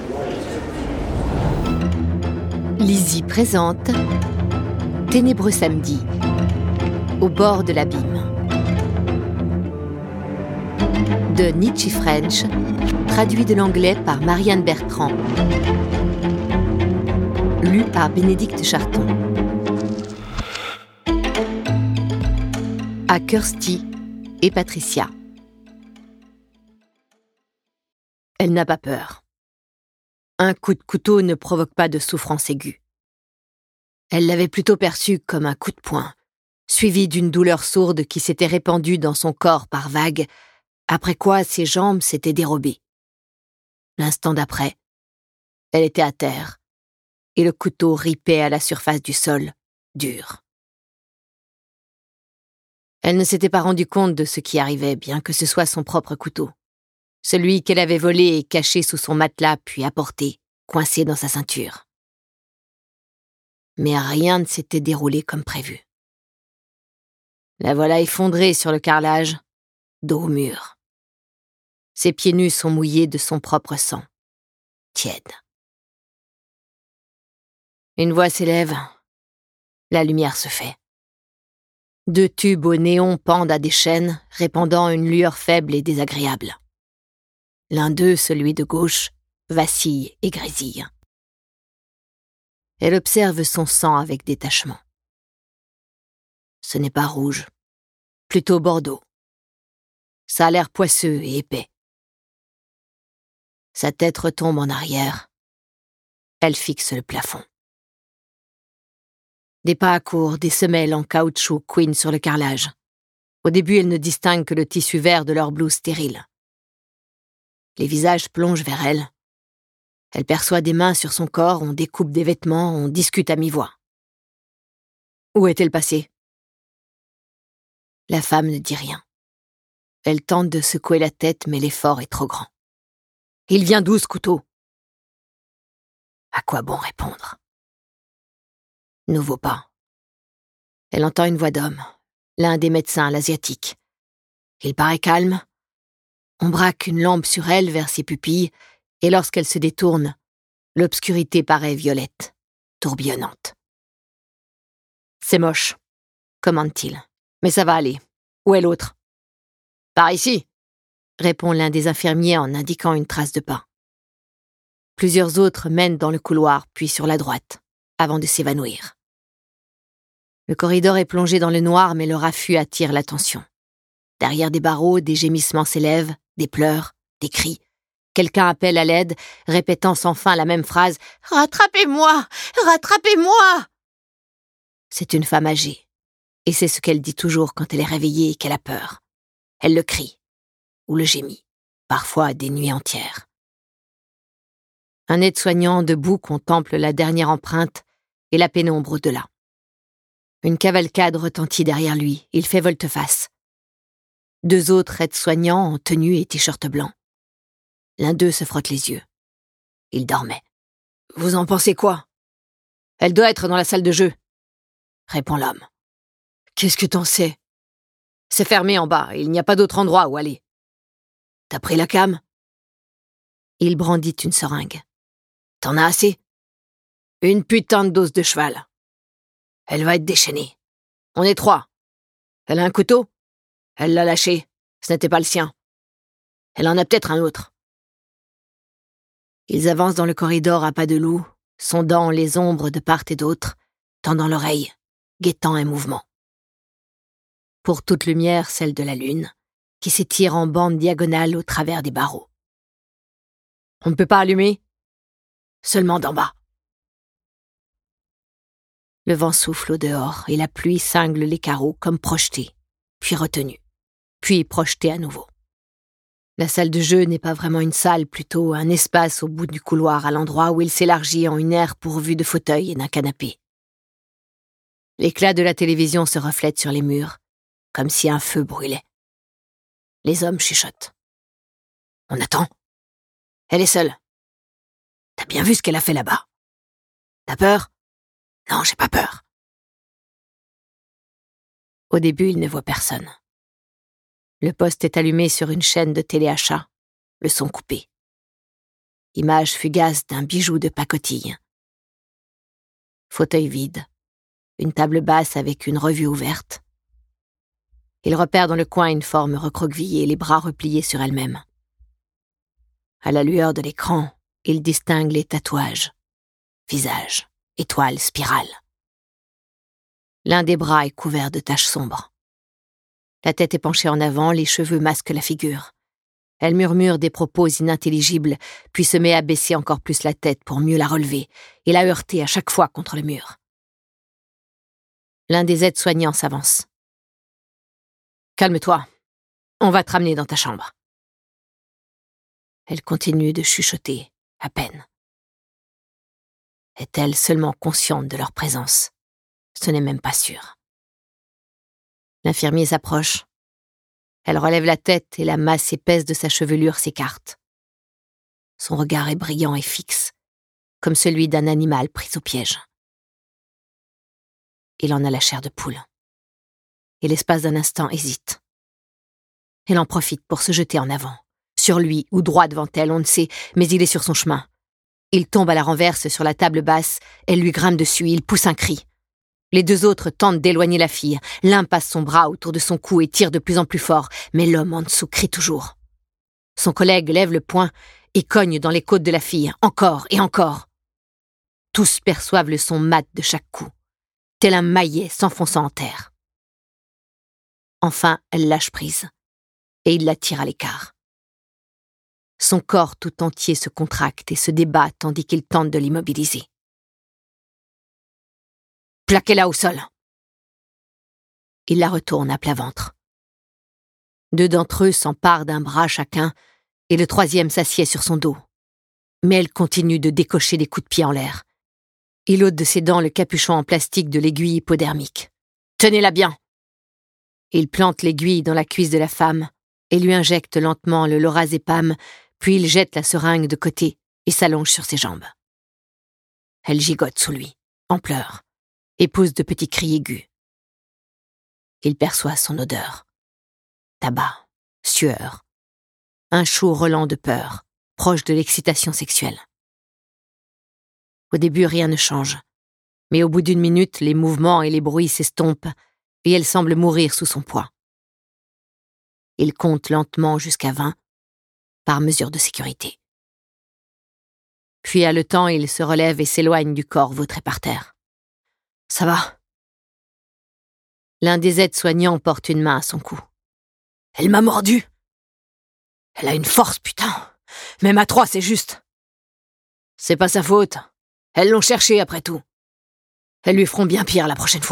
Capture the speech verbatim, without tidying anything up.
Lizzie présente Ténébreux samedi, au bord de l'abîme. De Nietzsche French, traduit de l'anglais par Marianne Bertrand. Lu par Bénédicte Charton. À Kirsty et Patricia. Elle n'a pas peur. Un coup de couteau ne provoque pas de souffrance aiguë. Elle l'avait plutôt perçu comme un coup de poing, suivi d'une douleur sourde qui s'était répandue dans son corps par vagues, après quoi ses jambes s'étaient dérobées. L'instant d'après, elle était à terre, et le couteau ripait à la surface du sol, dur. Elle ne s'était pas rendue compte de ce qui arrivait, bien que ce soit son propre couteau. Celui qu'elle avait volé et caché sous son matelas puis apporté, coincé dans sa ceinture. Mais rien ne s'était déroulé comme prévu. La voilà effondrée sur le carrelage, dos au mur. Ses pieds nus sont mouillés de son propre sang, tiède. Une voix s'élève, la lumière se fait. Deux tubes au néon pendent à des chaînes, répandant une lueur faible et désagréable. L'un d'eux, celui de gauche, vacille et grésille. Elle observe son sang avec détachement. Ce n'est pas rouge, plutôt bordeaux. Ça a l'air poisseux et épais. Sa tête retombe en arrière. Elle fixe le plafond. Des pas à court, des semelles en caoutchouc couinent sur le carrelage. Au début, elle ne distingue que le tissu vert de leur blouse stérile. Les visages plongent vers elle. Elle perçoit des mains sur son corps, on découpe des vêtements, on discute à mi-voix. Où est-elle passée ? La femme ne dit rien. Elle tente de secouer la tête, mais l'effort est trop grand. Il vient d'où ce couteau ? À quoi bon répondre ? Nouveau pas. Elle entend une voix d'homme, l'un des médecins, l'asiatique. Il paraît calme. On braque une lampe sur elle vers ses pupilles, et lorsqu'elle se détourne, l'obscurité paraît violette, tourbillonnante. « C'est moche », commande-t-il. « Mais ça va aller. Où est l'autre ?»« Par ici », répond l'un des infirmiers en indiquant une trace de pas. Plusieurs autres mènent dans le couloir, puis sur la droite, avant de s'évanouir. Le corridor est plongé dans le noir, mais le raffut attire l'attention. Derrière des barreaux, des gémissements s'élèvent, des pleurs, des cris. Quelqu'un appelle à l'aide, répétant sans fin la même phrase « Rattrapez-moi! Rattrapez-moi !» C'est une femme âgée, et c'est ce qu'elle dit toujours quand elle est réveillée et qu'elle a peur. Elle le crie, ou le gémit, parfois des nuits entières. Un aide-soignant debout contemple la dernière empreinte et la pénombre au-delà. Une cavalcade retentit derrière lui, il fait volte-face. Deux autres aides-soignants en tenue et t-shirt blanc. L'un d'eux se frotte les yeux. Il dormait. « Vous en pensez quoi ? »« Elle doit être dans la salle de jeu, » répond l'homme. « Qu'est-ce que t'en sais ? C'est fermé en bas, il n'y a pas d'autre endroit où aller. »« T'as pris la cam ?» Il brandit une seringue. « T'en as assez ? Une putain de dose de cheval. Elle va être déchaînée. On est trois. Elle a un couteau ? Elle l'a lâché. Ce n'était pas le sien. Elle en a peut-être un autre. » Ils avancent dans le corridor à pas de loup, sondant les ombres de part et d'autre, tendant l'oreille, guettant un mouvement. Pour toute lumière, celle de la lune, qui s'étire en bande diagonale au travers des barreaux. « On ne peut pas allumer ? » ?»« Seulement d'en bas. » Le vent souffle au dehors et la pluie cingle les carreaux comme projetés, puis retenus, puis projetés à nouveau. La salle de jeu n'est pas vraiment une salle, plutôt un espace au bout du couloir, à l'endroit où il s'élargit en une aire pourvue de fauteuils et d'un canapé. L'éclat de la télévision se reflète sur les murs, comme si un feu brûlait. Les hommes chuchotent. « On attend. Elle est seule. T'as bien vu ce qu'elle a fait là-bas ? T'as peur ? Non, j'ai pas peur. » Au début, il ne voit personne. Le poste est allumé sur une chaîne de téléachat, le son coupé. image fugace d'un bijou de pacotille. Fauteuil vide, une table basse avec une revue ouverte. Il repère dans le coin une forme recroquevillée, les bras repliés sur elle-même. À la lueur de l'écran, il distingue les tatouages. Visage, étoile, spirale. L'un des bras est couvert de taches sombres. La tête est penchée en avant, les cheveux masquent la figure. Elle murmure des propos inintelligibles, puis se met à baisser encore plus la tête pour mieux la relever et la heurter à chaque fois contre le mur. L'un des aides-soignants s'avance. « Calme-toi, on va te ramener dans ta chambre. » Elle continue de chuchoter, à peine. Est-elle seulement consciente de leur présence? Ce n'est même pas sûr. L'infirmier s'approche. Elle relève la tête et la masse épaisse de sa chevelure s'écarte. Son regard est brillant et fixe, comme celui d'un animal pris au piège. Il en a la chair de poule. Et l'espace d'un instant hésite. Elle en profite pour se jeter en avant. Sur lui ou droit devant elle, on ne sait, mais il est sur son chemin. Il tombe à la renverse sur la table basse, elle lui grimpe dessus, il pousse un cri. Les deux autres tentent d'éloigner la fille. L'un passe son bras autour de son cou et tire de plus en plus fort, mais l'homme en dessous crie toujours. Son collègue lève le poing et cogne dans les côtes de la fille, encore et encore. Tous perçoivent le son mat de chaque coup, tel un maillet s'enfonçant en terre. Enfin, elle lâche prise, et il la tire à l'écart. Son corps tout entier se contracte et se débat tandis qu'il tente de l'immobiliser. « Plaquez-la au sol !» Il la retourne à plat ventre. Deux d'entre eux s'emparent d'un bras chacun, et le troisième s'assied sur son dos. Mais elle continue de décocher des coups de pied en l'air. Il ôte de ses dents le capuchon en plastique de l'aiguille hypodermique. « Tenez-la bien !» Il plante l'aiguille dans la cuisse de la femme et lui injecte lentement le lorazépam, puis il jette la seringue de côté et s'allonge sur ses jambes. Elle gigote sous lui, en pleurs, et pousse de petits cris aigus. Il perçoit son odeur. Tabac, sueur, un chaud relent de peur, proche de l'excitation sexuelle. Au début, rien ne change, mais au bout d'une minute, les mouvements et les bruits s'estompent et elle semble mourir sous son poids. Il compte lentement jusqu'à vingt, par mesure de sécurité. Puis haletant, il se relève et s'éloigne du corps vautré par terre. « Ça va ?» L'un des aides-soignants porte une main à son cou. « Elle m'a mordu. Elle a une force, putain. Même à trois, c'est juste. C'est pas sa faute. Elles l'ont cherché après tout. Elles lui feront bien pire la prochaine fois. »